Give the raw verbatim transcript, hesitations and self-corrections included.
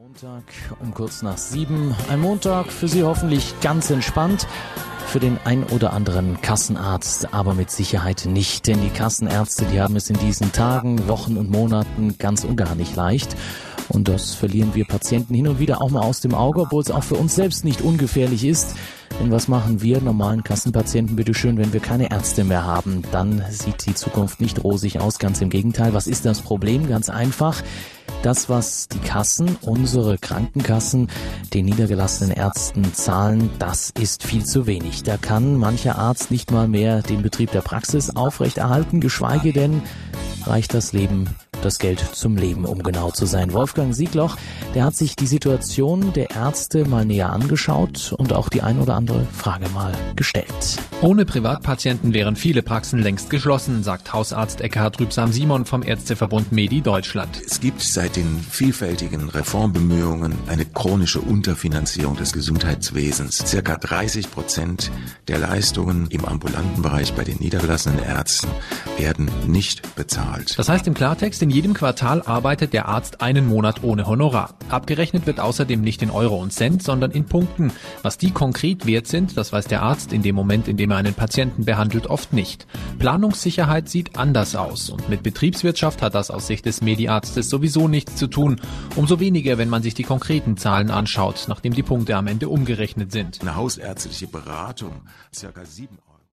Montag um kurz nach sieben. Ein Montag für Sie hoffentlich ganz entspannt. Für den ein oder anderen Kassenarzt aber mit Sicherheit nicht. Denn die Kassenärzte, die haben es in diesen Tagen, Wochen und Monaten ganz und gar nicht leicht. Und das verlieren wir Patienten hin und wieder auch mal aus dem Auge, obwohl es auch für uns selbst nicht ungefährlich ist. Denn was machen wir normalen Kassenpatienten bitteschön, wenn wir keine Ärzte mehr haben? Dann sieht die Zukunft nicht rosig aus, ganz im Gegenteil. Was ist das Problem? Ganz einfach. Das, was die Kassen, unsere Krankenkassen, den niedergelassenen Ärzten zahlen, das ist viel zu wenig. Da kann mancher Arzt nicht mal mehr den Betrieb der Praxis aufrechterhalten, geschweige denn reicht das Leben, das Geld zum Leben, um genau zu sein. Wolfgang Siegloch, der hat sich die Situation der Ärzte mal näher angeschaut und auch die ein oder andere Frage mal gestellt. Ohne Privatpatienten wären viele Praxen längst geschlossen, sagt Hausarzt Eckhard Rübsam-Simon vom Ärzteverbund Medi Deutschland. Es gibt seit den vielfältigen Reformbemühungen eine chronische Unterfinanzierung des Gesundheitswesens. Circa dreißig Prozent der Leistungen im ambulanten Bereich bei den niedergelassenen Ärzten werden nicht bezahlt. Das heißt im Klartext, in jedem Quartal arbeitet der Arzt einen Monat ohne Honorar. Abgerechnet wird außerdem nicht in Euro und Cent, sondern in Punkten. Was die konkret wert sind, das weiß der Arzt in dem Moment, in dem er einen Patienten behandelt, oft nicht. Planungssicherheit sieht anders aus und mit Betriebswirtschaft hat das aus Sicht des Medi-Arztes sowieso nichts zu tun. Umso weniger, wenn man sich die konkreten Zahlen anschaut, nachdem die Punkte am Ende umgerechnet sind. Eine hausärztliche Beratung, circa sieben